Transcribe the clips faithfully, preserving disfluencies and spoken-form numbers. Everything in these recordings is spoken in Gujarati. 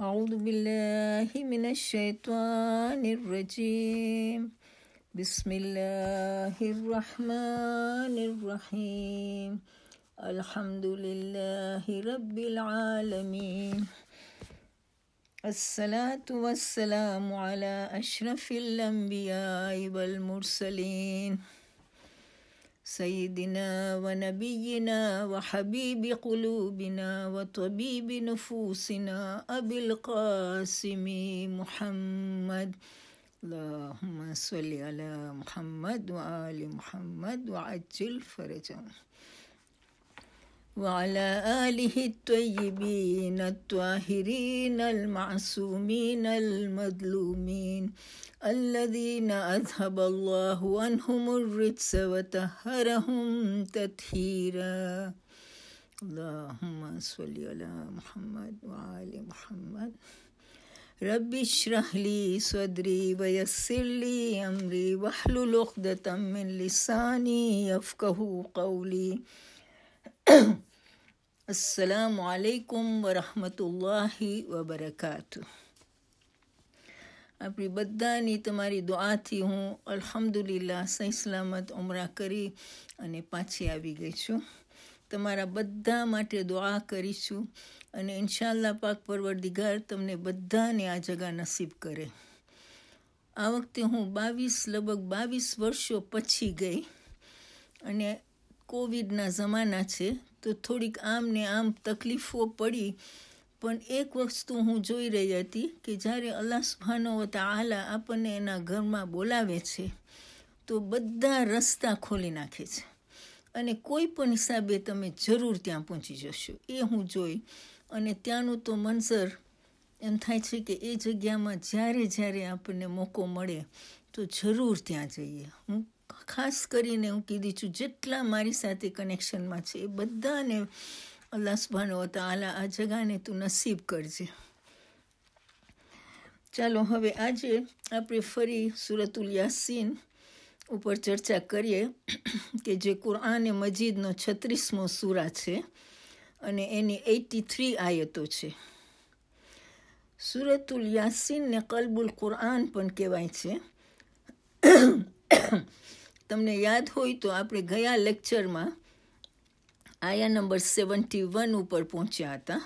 أعوذ بالله من الشيطان الرجيم بسم الله الرحمن الرحيم الحمد لله رب العالمين الصلاة والسلام على أشرف الأنبياء والمرسلين سيدنا ونبينا وحبيب قلوبنا وطبيب نفوسنا أبي القاسم محمد اللهم صل على محمد وآل محمد وعجل فرجهم وعلى آله الطيبين الطاهرين المعصومين المظلومين الذين أذهب الله عنهم الرجس وطهرهم تطهيرا اللهم صل على محمد وآل محمد رب اشرح لي صدري ويسر لي أمري واحلل عقدة من لساني يفقهوا قولي अस्सलामु अलैकुम વરહમતુલ્લાહિ વબરકાતુ. આપણી બધાની તમારી દુઆથી હું અલ્હમ્દુલિલ્લાહ સહી સલામત ઉમરા કરી અને પાછી આવી ગઈ છું. તમારા બધા માટે દુઆ કરીશું અને ઇન્શાઅલ્લાહ પાક પરવરદિગાર તમને બધાને આ જગા નસીબ કરે. આ વખતે હું બાવીસ લગભગ બાવીસ વર્ષો પછી ગઈ અને કોવિડના જમાના છે તો થોડીક આમ ને આમ તકલીફો પડી, પણ એક વસ્તુ હું જોઈ રહી હતી કે જ્યારે અલ્લાહ સુબ્હાનહુ વ તઆલા આપણને એના ઘરમાં બોલાવે છે તો બધા રસ્તા ખોલી નાખે છે અને કોઈ પણ હિસાબે તમે જરૂર ત્યાં પહોંચી જશો. એ હું જોઈ અને ત્યાંનું તો મંઝર એમ થાય છે કે એ જગ્યામાં જ્યારે જ્યારે આપણને મોકો મળે તો જરૂર ત્યાં જઈએ. હું ખાસ કરીને હું કીધી છું જેટલા મારી સાથે કનેક્શનમાં છે એ બધાને અલ્લાહ સુબ્હાનહુ વ તઆલા આ જગાને તું નસીબ કરજે. ચાલો હવે આજે આપણે ફરી સૂરતુલ યાસીન ઉપર ચર્ચા કરીએ કે જે કુરઆન મજીદનો છત્રીસમો સૂરા છે અને એની એટી થ્રી આયતો છે. સૂરતુલ યાસીનને કલ્બુલ કુરઆન પણ કહેવાય છે. તમને યાદ હોય તો આપણે ગયા લેક્ચરમાં આયા નંબર સેવન્ટી વન ઉપર પહોંચ્યા હતા.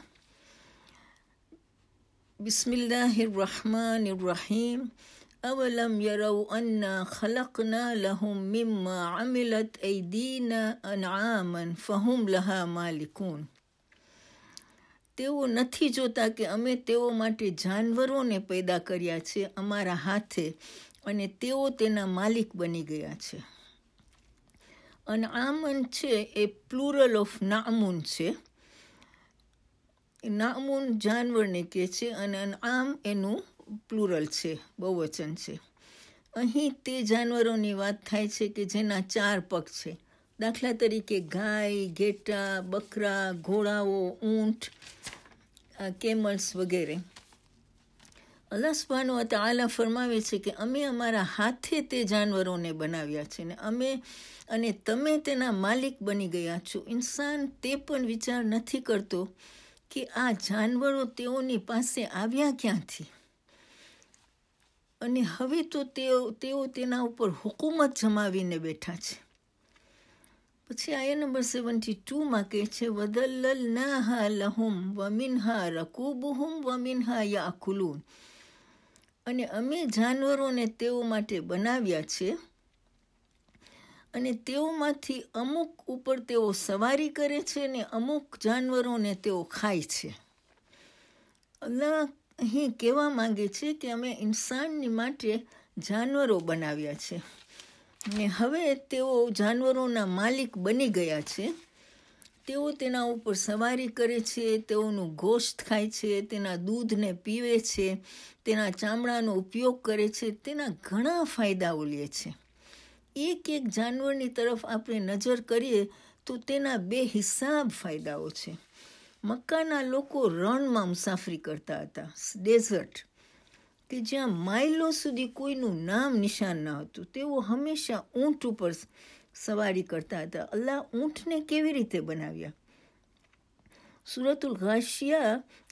બિસ્મિલ્લાહિર રહમાનિર રહીમ અવલમ યરૌ અન્ના ખલકના લહુમ મિમ્મા અમિલત ઐદીના અનઆમન ફહુમ લહા માલિકૂન. તેઓ નથી જોતા કે અમે તેઓ માટે જાનવરોને પેદા કર્યા છે અમારા હાથે અને તેઓ તેના માલિક બની ગયા છે. અનઆમન છે એ પ્લુરલ ઓફ નામૂન છે. નામૂન જાનવરને કહે છે અને અનઆમ એનું પ્લુરલ છે, બહુવચન છે. અહીં તે જાનવરોની વાત થાય છે કે જેના ચાર પગ છે. દાખલા તરીકે ગાય, ઘેટા, બકરા, ઘોડાઓ, ઊંટ, કેમલ્સ વગેરે. અલ્લાહ સુબ્હાનહુ વ તઆલા ફરમાવે છે કે અમે અમારા હાથે તે જાનવરોને બનાવ્યા છે ને અમે અને તમે તેના માલિક બની ગયા છો. ઇન્સાન તે પણ વિચાર નથી કરતો કે આ જાનવરો તેઓની પાસે આવ્યા ક્યાંથી અને હવે તો તેઓ તેઓ તેના ઉપર હુકુમત જમાવીને બેઠા છે. પછી આયા નંબર સેવન્ટી ટુમાં કહે છે વદલ્લલનાહા લહુમ વમિન્હા રકૂબુહુમ વમિન્હા યાકુલૂન. અને અમે જાનવરોને તેઓ માટે બનાવ્યા છે અને તેઓમાંથી અમુક ઉપર તેઓ સવારી કરે છે ને અમુક જાનવરોને તેઓ ખાય છે. અલ્લાહ અહીં કહેવા માંગે છે કે અમે ઇન્સાનની માટે જાનવરો બનાવ્યા છે ને હવે તેઓ જાનવરોના માલિક બની ગયા છે. તેઓ તેના ઉપર સવારી કરે છે, તેઓનું ગોશ્ત ખાય છે, તેના દૂધને પીવે છે, તેના ચામડાનો ઉપયોગ કરે છે, તેના ઘણા ફાયદાઓ લે છે. એક એક જાનવરની તરફ આપણે નજર કરીએ તો તેના બે હિસાબ ફાયદાઓ છે. મક્કાના લોકો રણમાં મુસાફરી કરતા હતા, ડેઝર્ટ, કે જ્યાં માઇલો સુધી કોઈનું નામ નિશાન ન હતું. તેઓ હંમેશા ઊંટ ઉપર સવારી કરતા હતા. અલ્લાહ ઊંટને કેવી રીતે બનાવ્યા? સૂરતુલ ગાશિયા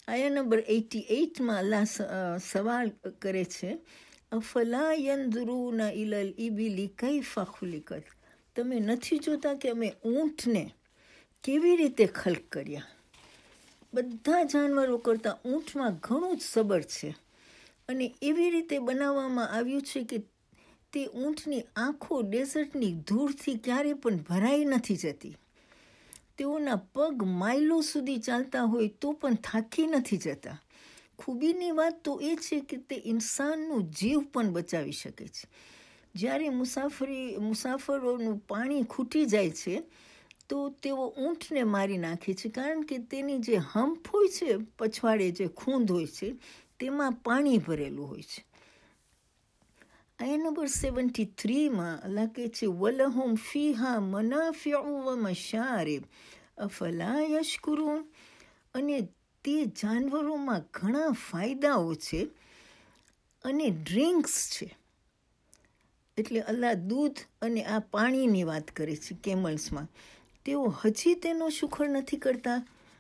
આયા નંબર એટી એઇટમાં અલ્લાહ સવાલ કરે છે, અફલા યંદુરુના ઇલલ ઇબિલી કૈફા ખુલિકત, તમે નથી જોતા કે અમે ઊંટને કેવી રીતે ખલ્ક કર્યા. બધા જાનવરો કરતાં ઊંટમાં ઘણું જ સબર છે અને એવી રીતે બનાવવામાં આવ્યું છે કે તે ઊંટની આંખો ડેઝર્ટની ધૂળથી ક્યારે પણ ભરાઈ નથી જતી. તેઓના પગ માઇલો સુધી ચાલતા હોય તો પણ થાકી નથી જતા. ખૂબીની વાત તો એ છે કે તે ઇન્સાનનું જીવ પણ બચાવી શકે છે. જ્યારે મુસાફરી મુસાફરોનું પાણી ખૂટી જાય છે તો તેઓ ઊંટને મારી નાખે છે, કારણ કે તેની જે હંપ હોય છે, પછવાડે જે ખૂંદ હોય છે, તેમાં પાણી ભરેલું હોય છે. આયા નંબર સેવન્ટી થ્રીમાં અલ્લાહ કહે છે, વલહુમ ફીહા મનાફિઉ વ મશારિબ અફલા યશકુરૂન, અને તે જાનવરોમાં ઘણા ફાયદાઓ છે અને ડ્રિંક્સ છે. એટલે અલ્લાહ દૂધ અને આ પાણીની વાત કરે છે કેમલ્સમાં. તેઓ હજી તેનો શુક્ર નથી કરતા.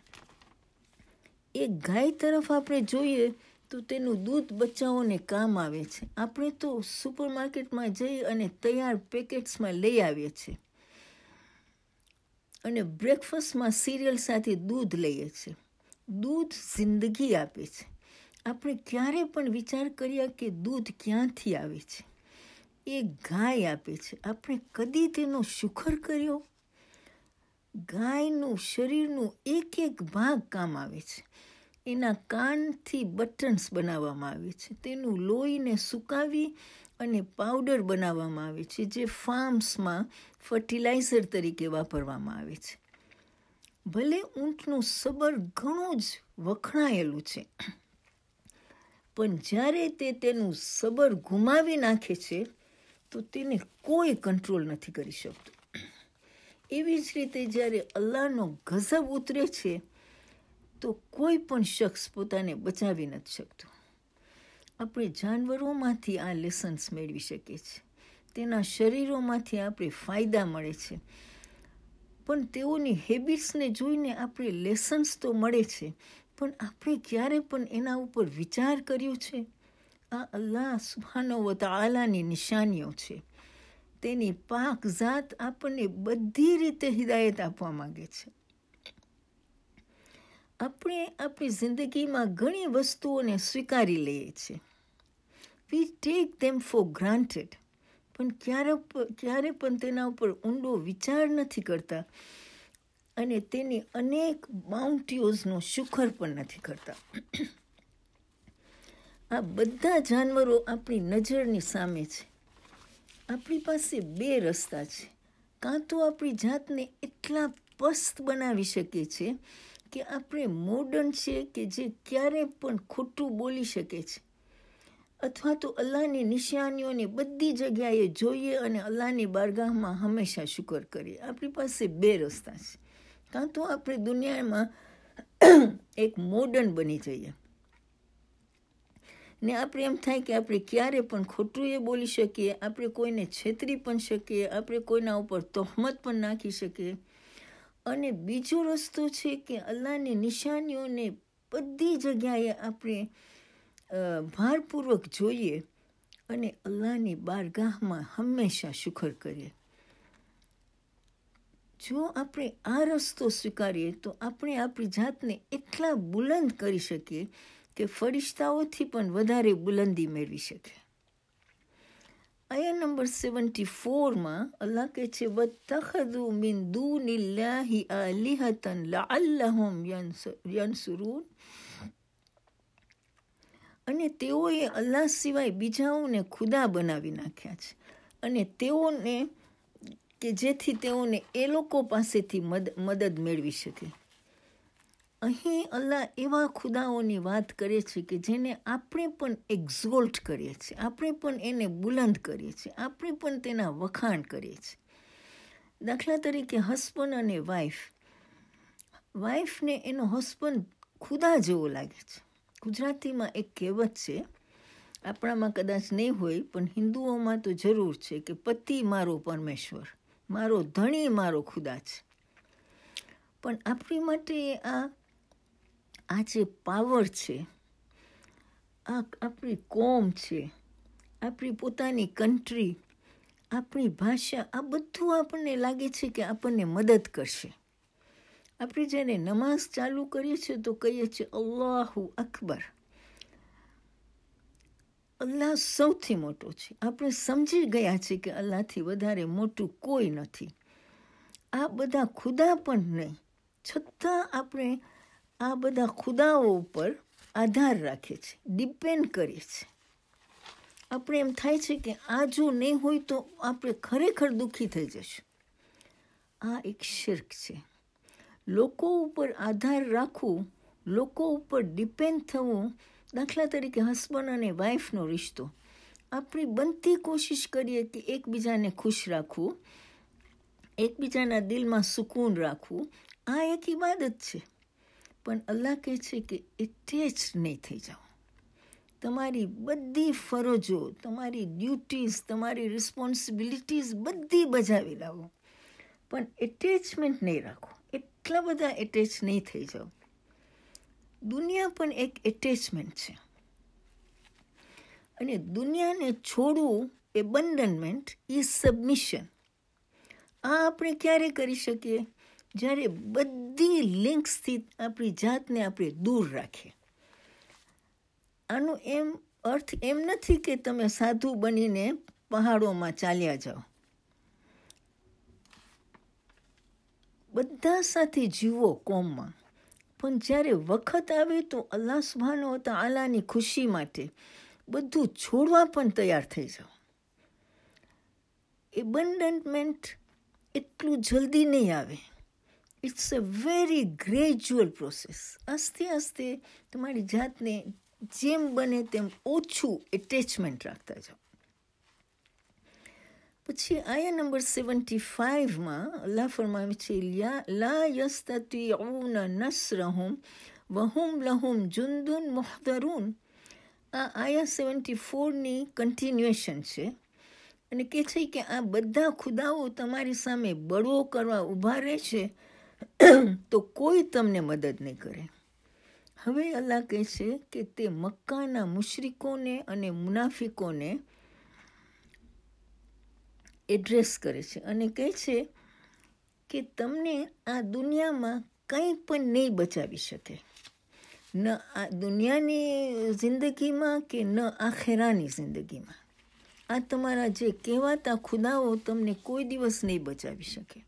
એક ગાય તરફ આપણે જોઈએ તો તેનું દૂધ બચ્ચાઓને કામ આવે છે. આપણે તો સુપરમાર્કેટમાં જઈ અને તૈયાર પેકેટ્સમાં લઈ આવીએ છીએ અને બ્રેકફાસ્ટમાં સિરિયલ સાથે દૂધ લઈએ છીએ. દૂધ જિંદગી આપે છે. આપણે ક્યારે પણ વિચાર કર્યા કે દૂધ ક્યાંથી આવે છે? એ ગાય આપે છે. આપણે કદી તેનો શુક્ર કર્યો? ગાયનું શરીરનું એક એક ભાગ કામ આવે છે. એના કાનથી બટન્સ બનાવવામાં આવે છે. તેનું લોહીને સુકાવી અને પાવડર બનાવવામાં આવે છે, જે ફાર્મ્સમાં ફર્ટિલાઇઝર તરીકે વાપરવામાં આવે છે. ભલે ઊંટનું સબર ઘણું જ વખણાયેલું છે, પણ જ્યારે તે તેનું સબર ગુમાવી નાખે છે તો તેને કોઈ કંટ્રોલ નથી કરી શકતું. એવી જ રીતે જ્યારે અલ્લાહનો ગઝબ ઉતરે છે તો કોઈ પણ શખ્સ પોતાને બચાવી નથી શકતો. આપણે જાનવરોમાંથી આ લેસન્સ મેળવી શકીએ છીએ. તેના શરીરોમાંથી આપણે ફાયદા મળે છે, પણ તેઓની હેબિટ્સને જોઈને આપણે લેસન્સ તો મળે છે, પણ આપણે ક્યારે પણ એના ઉપર વિચાર કર્યો છે? આ અલ્લાહ સુબ્હાનહુ વ તઆલાની નિશાનીઓ છે. તેની પાક ઝાત આપણને બધી રીતે હિદાયત આપવા માંગે છે. આપણે આપણી જિંદગીમાં ઘણી વસ્તુઓને સ્વીકારી લઈએ છીએ. We take them for granted, પણ ક્યારે ક્યારે પણ તેના ઉપર ઊંડો વિચાર નથી કરતા અને તેની અનેક બાઉન્ટીઓઝનો શુક્ર પણ નથી કરતા. આ બધા જાનવરો આપણી નજરની સામે છે. આપણી પાસે બે રસ્તા છે. કાં તો આપણી જાતને એટલા પસ્ત બનાવી શકીએ છીએ કે આપણે મોડર્ન છે કે જે ક્યારે પણ ખોટું બોલી શકે છે, અથવા તો અલ્લાહની નિશાનીઓને બધી જગ્યાએ જોઈએ અને અલ્લાહની બારગાહમાં હંમેશા શુક્ર કરીએ. આપણી પાસે બે રસ્તા છે. કાં તો આપણે દુનિયામાં એક મોડર્ન બની જઈએ ને આપણે એમ થાય કે આપણે ક્યારે પણ ખોટું એ બોલી શકીએ, આપણે કોઈને છેતરી પણ શકીએ, આપણે કોઈના ઉપર તહોમત પણ નાખી શકીએ. અને બીજો રસ્તો છે કે અલ્લાહની નિશાનીઓને બધી જગ્યાએ આપણે ભારપૂર્વક જોઈએ અને અલ્લાહની બારગાહમાં હંમેશા શુક્ર કરીએ. જો આપણે આ રસ્તો સ્વીકારીએ તો આપણે આપણી જાતને એટલા બુલંદ કરી શકીએ કે ફરિશ્તાઓથી પણ વધારે બુલંદી મેળવી શકે. આયા નંબર સેવન્ટી ફોરમાં અલ્લાહ કહે છે, વત્તખદુ મિન દૂનિલ્લાહિ આલિહતન લઅલ્લહુમ યન્સુરૂન, અને તેઓએ અલ્લાહ સિવાય બીજાઓને ખુદા બનાવી નાખ્યા છે અને તેઓને કે જેથી તેઓને એ લોકો પાસેથી મદ મદદ મેળવી શકે. અહીં અલ્લાહ એવા ખુદાઓની વાત કરે છે કે જેને આપણે પણ એક્ઝોલ્ટ કરીએ છીએ, આપણે પણ એને બુલંદ કરીએ છીએ, આપણે પણ તેના વખાણ કરીએ છીએ. દાખલા તરીકે હસબન્ડ અને વાઈફ. વાઈફને એનો હસબન્ડ ખુદા જેવો લાગે છે. ગુજરાતીમાં એક કહેવત છે, આપણામાં કદાચ નહીં હોય પણ હિન્દુઓમાં તો જરૂર છે, કે પતિ મારો પરમેશ્વર, મારો ધણી મારો ખુદા છે. પણ આપણી માટે આ આ જે પાવર છે, આ આપણી કોમ છે, આપણી પોતાની કન્ટ્રી, આપણી ભાષા, આ બધું આપણને લાગે છે કે આપણને મદદ કરશે. આપણે જ્યારે નમાઝ ચાલુ કરીએ છીએ તો કહીએ છીએ અલ્લાહુ અકબર, અલ્લાહ સૌથી મોટો છે. આપણે સમજી ગયા છે કે અલ્લાહથી વધારે મોટું કોઈ નથી. આ બધા ખુદા પણ નહીં, છતાં આપણે આ બધા ખુદાઓ ઉપર આધાર રાખીએ છીએ, ડિપેન્ડ કરીએ છીએ. આપણે એમ થાય છે કે આ જો નહીં હોય તો આપણે ખરેખર દુઃખી થઈ જશું. આ એક શિર્ક છે. લોકો ઉપર આધાર રાખવું, લોકો ઉપર ડિપેન્ડ થવું, દાખલા તરીકે હસબન્ડ અને વાઈફનો રિશ્તો, આપણી બનતી કોશિશ કરીએ કે એકબીજાને ખુશ રાખવું, એકબીજાના દિલમાં સુકૂન રાખવું, આ એક ઇબાદત છે. પણ અલ્લાહ કહે છે કે એટેચ નહીં થઈ જાઓ. તમારી બધી ફરજો, તમારી ડ્યુટીઝ, તમારી રિસ્પોન્સિબિલિટીઝ બધી બજાવી લાવો, પણ એટેચમેન્ટ નહીં રાખો. એટલા બધા એટેચ નહીં થઈ જાઓ. દુનિયા પણ એક એટેચમેન્ટ છે, અને દુનિયાને છોડવું, એબન્ડનમેન્ટ ઇઝ સબમિશન. આ આપણે ક્યારે કરી શકીએ? જ્યારે બધી લિંક્સથી આપણી જાતને આપણે દૂર રાખીએ. આનો એમ અર્થ એમ નથી કે તમે સાધુ બનીને પહાડોમાં ચાલ્યા જાઓ. બધા સાથે જીવો કોમમાં, પણ જ્યારે વખત આવે તો અલ્લાહ સુબ્હાનહુ વ તઆલાની ખુશી માટે બધું છોડવા પણ તૈયાર થઈ જાઓ. એબન્ડન્ટમેન્ટ એટલું જલ્દી નહીં આવે. It's a very gradual process. આસ્તે આસ્તે તમારી જાતને જેમ બને તેમ ઓછું એટેચમેન્ટ રાખતા જાઓ. પછી આયા નંબર સેવન્ટી ફાઇવમાં અલ્લાહ ફરમાવે છે, લા યસ્તતીઉન નસરહુમ વહુમ લહુમ જુંદુન મુહદરૂન. આ આયા સેવન્ટી ફોરની કન્ટિન્યુએશન છે, અને કહે છે કે આ બધા ખુદાઓ તમારી સામે બળવો કરવા ઊભા રહેશે તો કોઈ તમને મદદ નહીં કરે. હવે અલ્લાહ કહે છે કે તે મક્કાના મુશરિકોને અને મુનાફિકોને એડ્રેસ કરે છે અને કહે છે કે તમને આ દુનિયામાં કંઈ પણ નહીં બચાવી શકે, ન આ દુનિયાની જિંદગીમાં કે ન આખેરાની જિંદગીમાં. આ તમારા જે કહેવાતા ખુદાઓ તમને કોઈ દિવસ નહીં બચાવી શકે.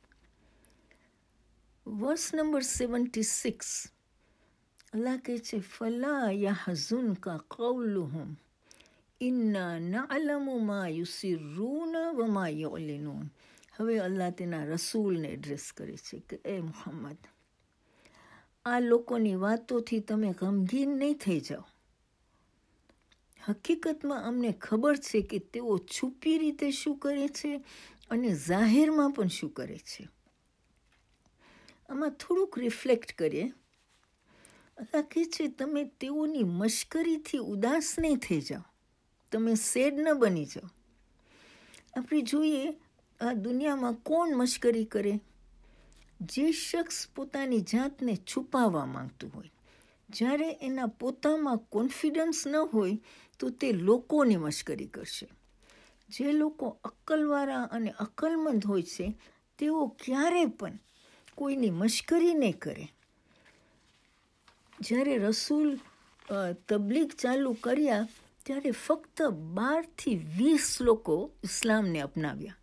વર્સ નંબર સેવન્ટી સિક્સ અલ્લાહ કહે છે, ફલા યહઝુનકા કૌલુહુમ ઇન્ના નઅલમુ મા યુસિર્રૂના વમા યુઅલિનૂન. હવે અલ્લાહ તેના રસૂલને એડ્રેસ કરે છે કે એ મુહમ્મદ, આ લોકોની વાતોથી તમે ગમગીન નહીં થઈ જાઓ. હકીકતમાં અમને ખબર છે કે તેઓ છુપી રીતે શું કરે છે અને જાહેરમાં પણ શું કરે છે. આમાં થોડુંક રિફ્લેક્ટ કરીએ. અલ્લાહ કહે છે તમે તેઓની મશ્કરીથી ઉદાસ નહીં થઈ જાઓ, તમે સેડ ન બની જાઓ. આપણે જોઈએ આ દુનિયામાં કોણ મશ્કરી કરે? જે શખ્સ પોતાની જાતને છુપાવવા માંગતું હોય, જ્યારે એના પોતામાં કોન્ફિડન્સ ન હોય તો તે લોકોની મશ્કરી કરશે. જે લોકો અક્કલવાળા અને અક્કલમંદ હોય છે તેઓ ક્યારે પણ કોઈની મશ્કરી નહીં કરે. જ્યારે રસૂલ તબલીગ ચાલુ કર્યા ત્યારે ફક્ત બારથી વીસ લોકો ઇસ્લામને અપનાવ્યા.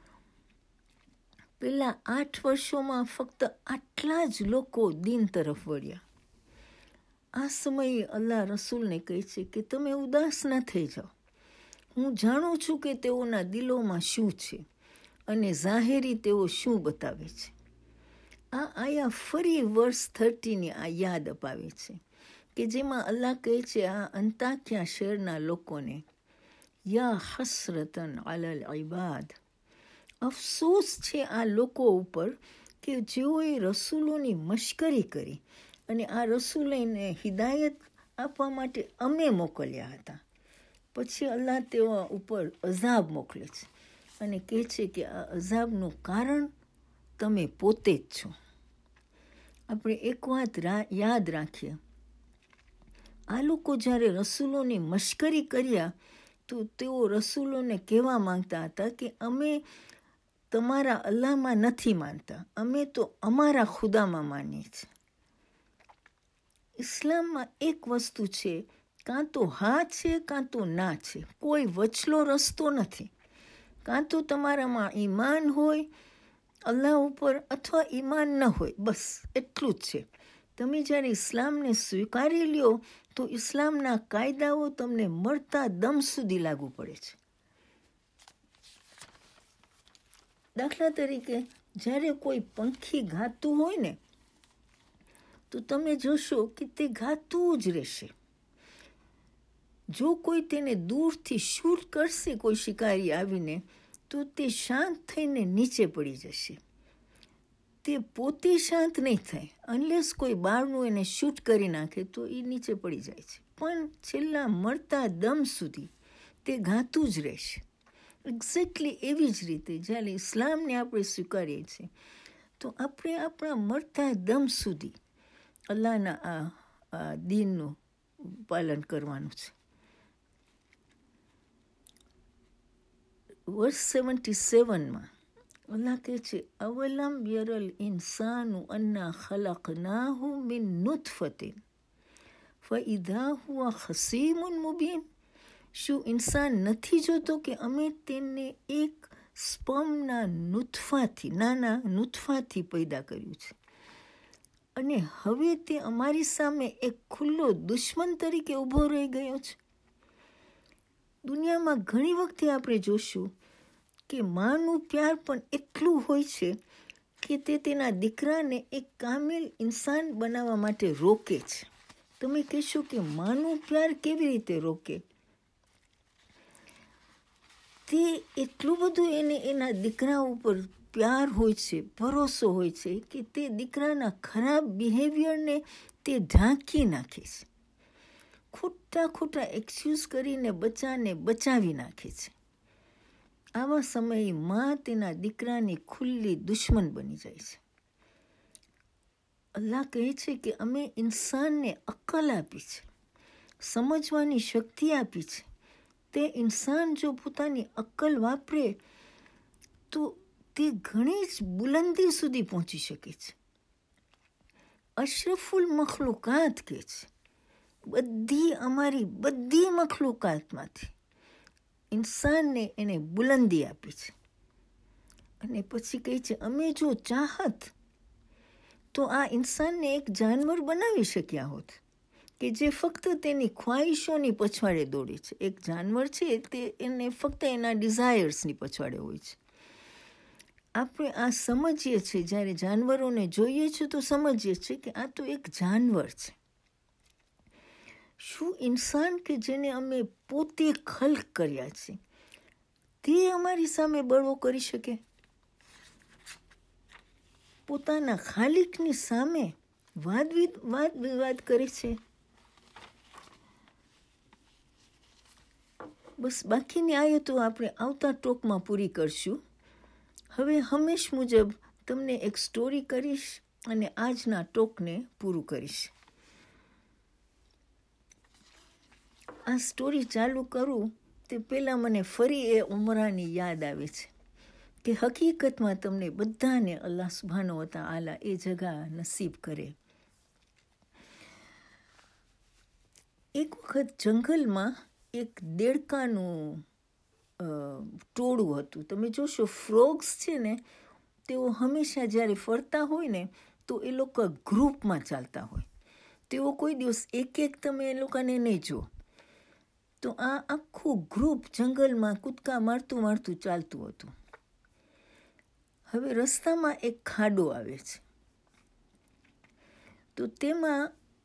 પહેલા આઠ વર્ષોમાં ફક્ત આટલા જ લોકો દીન તરફ વળ્યા. આ સમયે અલ્લાહ રસૂલને કહે છે કે તમે ઉદાસ ન થઈ જાઓ. હું જાણું છું કે તેઓના દિલોમાં શું છે અને જાહેરી તેઓ શું બતાવે છે. આ આયા ફરી વર્સ થર્ટીની આ યાદ અપાવે છે કે જેમાં અલ્લાહ કહે છે આ અંતાક્યા શહેરના લોકોને, યા હસરતન અલલ ઇબાદ, અફસોસ છે આ લોકો ઉપર કે જેઓએ રસૂલોની મશ્કરી કરી અને આ રસૂલોને હિદાયત આપવા માટે અમે મોકલ્યા હતા. પછી અલ્લાહ તેઓ ઉપર અઝાબ મોકલે છે અને કહે છે કે આ અઝાબનું કારણ તમે પોતે જ છો. આપણે એક વાત યાદ રાખીએ, આ લોકો જ્યારે રસૂલોની મશ્કરી કર્યા તો તેઓ રસૂલોને કહેવા માંગતા હતા કે અમે તમારા અલ્લાહમાં નથી માનતા, અમે તો અમારા ખુદામાં માનીએ છીએ. ઇસ્લામમાં એક વસ્તુ છે, કાં તો હા છે કાં તો ના છે, કોઈ વચલો રસ્તો નથી. કાં તો તમારામાં ઈમાન હોય અલ્લાહ ઉપર અથવા ઈમાન ન હોય, બસ એટલું જ છે. તમે જ્યારે ઇસ્લામને સ્વીકારી લ્યો તો ઇસ્લામના કાયદાઓ તમને મળતા દમ સુધી લાગુ પડે છે. દાખલા તરીકે જ્યારે કોઈ પંખી ગાતું હોય ને તો તમે જોશો કે તે ગાતું જ રહેશે. જો કોઈ તેને દૂરથી શૂટ કરશે, કોઈ શિકારી આવીને, તો તે શાંત થઈને નીચે પડી જશે. તે પોતે શાંત નહીં થાય, અનલેસ કોઈ બહારનું એને શૂટ કરી નાખે તો એ નીચે પડી જાય છે. પણ છેલ્લા મળતા દમ સુધી તે ગાતું જ રહેશે. એક્ઝેક્ટલી એવી જ રીતે જ્યારે ઇસ્લામને આપણે સ્વીકારીએ છીએ તો આપણે આપણા મળતા દમ સુધી અલ્લાહના આ આ દીનનું પાલન કરવાનું છે. વર્સ સેવન્ટી સેવનમાં અલ્લાહ કહે છે, અવલમ યરલ ઇન્સાનુ અન્ના ખલકનાહુ મિન નુતફતિન ફઇધા હુવા ખસીમુન મુબીન. શું ઇન્સાન નથી જોતો કે અમે તેને એક સ્પર્મના નુતફાથી, નાના નુતફાથી પેદા કર્યું છે, અને હવે તે અમારી સામે એક ખુલ્લો દુશ્મન તરીકે ઊભો રહી ગયો છે. દુનિયામાં ઘણી વખતે આપણે જોશું કે માનું પ્યાર પણ એટલું હોય છે કે તે તેના દીકરાને એક કામિલ ઇન્સાન બનાવવા માટે રોકે છે. તમે કહેશો કે માનું પ્યાર કેવી રીતે રોકે? તે એટલું બધું એને એના દીકરા ઉપર પ્યાર હોય છે, ભરોસો હોય છે કે તે દીકરાના ખરાબ બિહેવિયરને તે ઢાંકી નાખે છે. ખોટા ખોટા એક્સક્યુઝ કરીને બચ્ચાને બચાવી નાખે છે. આવા સમયે માં તેના દીકરાની ખુલ્લી દુશ્મન બની જાય છે. અલ્લાહ કહે છે કે અમે ઇન્સાનને અક્કલ આપી છે, સમજવાની શક્તિ આપી છે. તે ઇન્સાન જો પોતાની અક્કલ વાપરે તો તે ઘણી જ બુલંદી સુધી પહોંચી શકે છે. અશરફુલ મખલુકાત કહે છે, બધી અમારી બધી મખલુકાતમાંથી ઇન્સાનને એને બુલંદી આપી છે. અને પછી કહે છે અમે જો ચાહત તો આ ઇન્સાનને એક જાનવર બનાવી શક્યા હોત કે જે ફક્ત તેની ખ્વાહિશોની પછવાડે દોડે છે. એક જાનવર છે તે એને ફક્ત એના ડિઝાયર્સની પછવાડે હોય છે. આપણે આ સમજીએ છીએ, જ્યારે જાનવરોને જોઈએ છીએ તો સમજીએ છીએ કે આ તો એક જાનવર છે. શું ઇન્સાન કે જેને અમે પોતે ખલ્ક કર્યા છે તે અમારી સામે બળવો કરી શકે? પોતાના ખાલિકની સામે વાદ વાદ વિવાદ કરે છે. બસ બાકીની આયતો આપણે આવતા ટોકમાં પૂરી કરશું. હવે હંમેશ મુજબ તમને એક સ્ટોરી કરીશ અને આજના ટોકને પૂરું કરીશ. આ સ્ટોરી ચાલુ કરું તે પહેલાં મને ફરી એ ઉમરાની યાદ આવે છે કે હકીકતમાં તમને બધાને અલ્લાહ સુબ્હાનહુ વ તઆલા એ જગા નસીબ કરે. એક વખત જંગલમાં એક દેડકાનું ટોળું હતું. તમે જોશો ફ્રોગ્સ છે ને તેઓ હંમેશા જ્યારે ફરતા હોય ને તો એ લોકો ગ્રુપમાં ચાલતા હોય. તેઓ કોઈ દિવસ એક એક તમે એ લોકોને નહીં જુઓ. તો આ આખું ગ્રુપ જંગલમાં કૂદકા મારતું મારતું ચાલતું હતું. હવે રસ્તામાં એક ખાડો આવે છે, તો તેમાં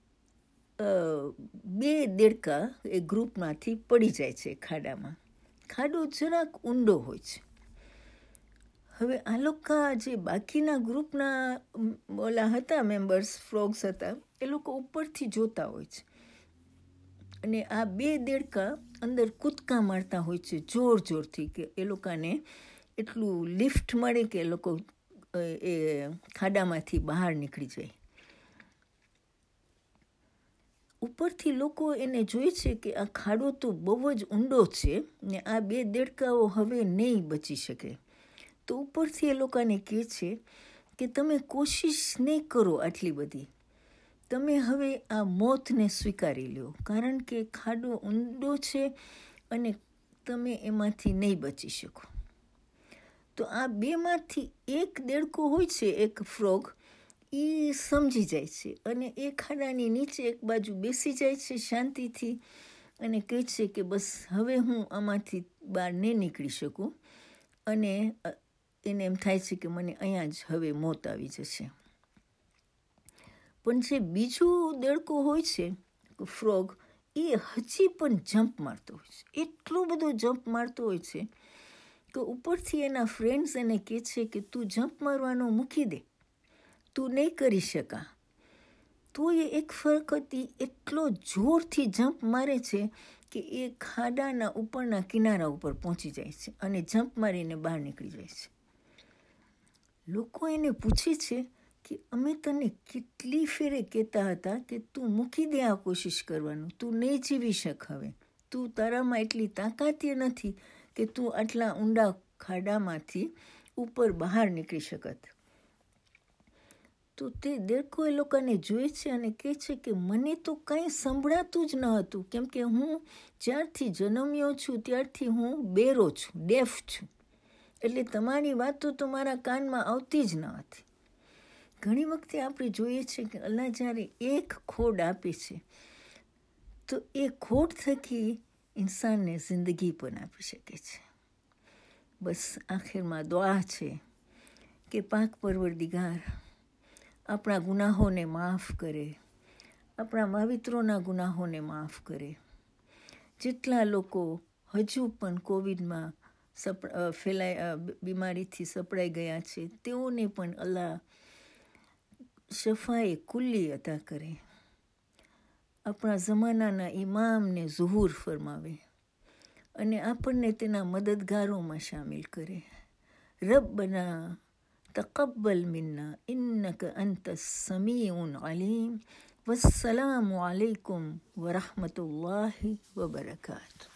બે દેડકા એ ગ્રુપમાંથી પડી જાય છે ખાડામાં. ખાડો જરાક ઊંડો હોય છે. હવે આ લોકો જે બાકીના ગ્રુપના ઓલા હતા મેમ્બર્સ, ફ્રોગ્સ હતા, એ લોકો ઉપરથી જોતા હોય છે અને આ બે દેડકા અંદર કૂદકા મારતા હોય છે જોર જોરથી કે એ લોકોને એટલું લિફ્ટ મળે કે એ લોકો એ ખાડામાંથી બહાર નીકળી જાય. ઉપરથી લોકો એને જોઈ છે કે આ ખાડો તો બહુ જ ઊંડો છે ને આ બે દેડકાઓ હવે નહીં બચી શકે. તો ઉપરથી એ લોકોને કહે છે કે તમે કોશિશ નહીં કરો આટલી બધી, તમે હવે આ મોતને સ્વીકારી લો, કારણ કે ખાડો ઊંડો છે અને તમે એમાંથી નહીં બચી શકો. તો આ બેમાંથી એક દેડકો હોય છે, એક ફ્રોગ, એ સમજી જાય છે અને એ ખાડાની નીચે એક બાજુ બેસી જાય છે શાંતિથી અને કહે છે કે બસ હવે હું આમાંથી બહાર નહીં નીકળી શકું અને એને એમ થાય છે કે મને અહીંયા જ હવે મોત આવી જશે. પણ જે બીજું દેડકો હોય છે ફ્રોગ, એ હજી પણ જમ્પ મારતો હોય છે, એટલો બધો જમ્પ મારતો હોય છે કે ઉપરથી એના ફ્રેન્ડ્સ એને કહે છે કે તું જમ્પ મારવાનો મૂકી દે, તું નહીં કરી શકા. તો એ એક ફરક હતી, એટલો જોરથી જમ્પ મારે છે કે એ ખાડાના ઉપરના કિનારા ઉપર પહોંચી જાય છે અને જમ્પ મારીને બહાર નીકળી જાય છે. લોકો એને પૂછે છે કે અમે તને કેટલી ફેરે કહેતા હતા કે તું મૂકી દે આ કોશિશ કરવાનું, તું નહીં જીવી શક, હવે તું તારામાં એટલી તાકાત નથી કે તું આટલા ઊંડા ખાડામાંથી ઉપર બહાર નીકળી શકત. તો તે દેડકો એ લોકોને જોઈ છે અને કહે છે કે મને તો કંઈ સંભળાતું જ ન હતું, કેમ કે હું જ્યારથી જન્મ્યો છું ત્યારથી હું બેરો છું, ડેફ છું, એટલે તમારી વાતો તો મારા કાનમાં આવતી જ ન હતી. ઘણી વખતે આપણે જોઈએ છીએ કે અલ્લાહ જ્યારે એક ખોડ આપે છે તો એ ખોડ થકી ઇન્સાનને જિંદગી પણ આપી શકે છે. બસ આખિરમાં દુઆ છે કે પાક પરવરદિગાર આપણા ગુનાહોને માફ કરે, આપણા માવિત્રોના ગુનાહોને માફ કરે. જેટલા લોકો હજુ પણ કોવિડમાં સપ ફેલાય બીમારીથી સપડાઈ ગયા છે તેઓને પણ અલ્લાહ શફાએ કુલ્લી અતા કરે. આપણા જમાનાના ઇમામને ઝુહૂર ફરમાવે અને આપણને તેના મદદગારોમાં શામિલ કરે. રબ્બના તકબ્બલ મિન્ના ઇન્નકા અંતસ સમીઉન અલીમ. વસ્સલામુ અલૈકુમ વરહમતુલ્લાહિ વબરકાતુહુ.